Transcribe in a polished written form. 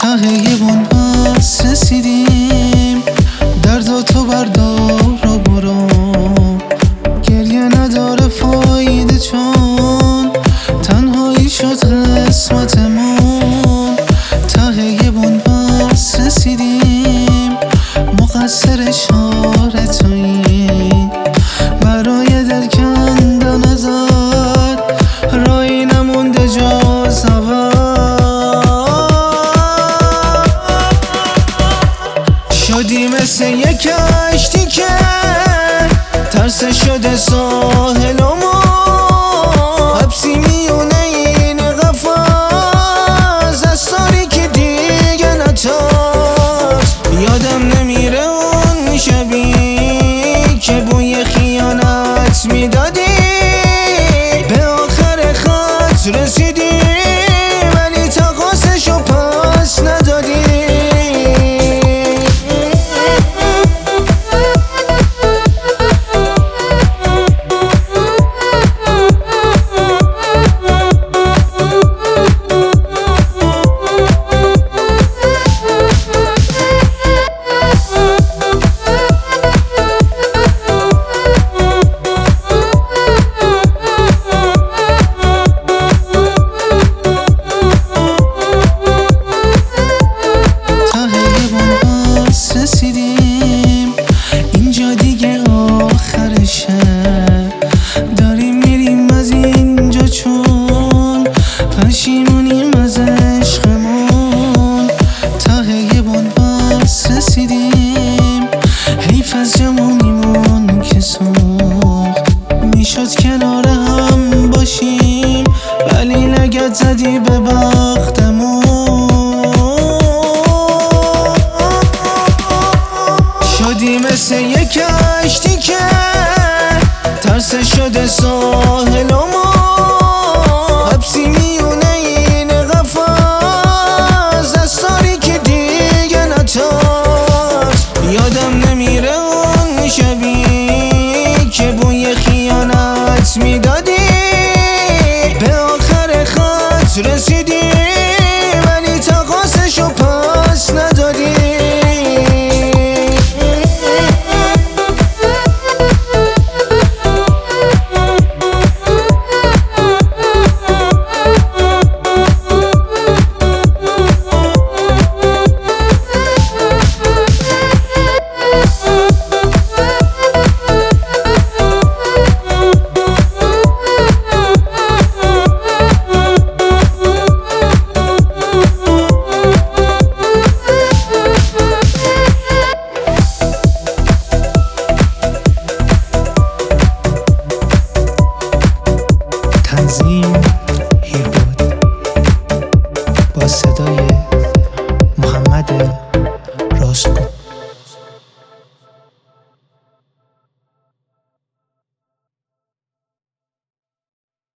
ته یه بنبست رسیدیم، درد و تو بردار و برو، گریه نداره فایده چون تنهایی شد قسمتمون. ته یه بنبست رسیدیم، مقصر اشاره تویی، برای دل کندن ازت رایی نمونده جز شدی مثل یک کشتی که ترس شده ساحل و ما حبسی میونه این قفس، از ساری که دیگه نتاز. یادم نمیره اون شبی که بوی خیانت میدادی، به آخر خط رسیدی ولی تقاصشو پس ندادی. رسیدیم اینجا دیگه آخرشه، داریم میریم از اینجا چون پشیمونیم از عشقمون. ته یه بنبست رسیدیم، حیف از جمعونیمون که سوخت، میشد کنار هم باشیم ولی لگد زدی به بختمون. شدی مثل یک کشتی که ترس شده ساحل و ما حبسی میونه این قفس، از ساری که دیگه نتاز. یادم نمیره اون شبی که بوی خیانت میدادی، به آخر خط رسیدی ولی تقاصشو پس ندادی. تنظیم هیربود با صدای محمد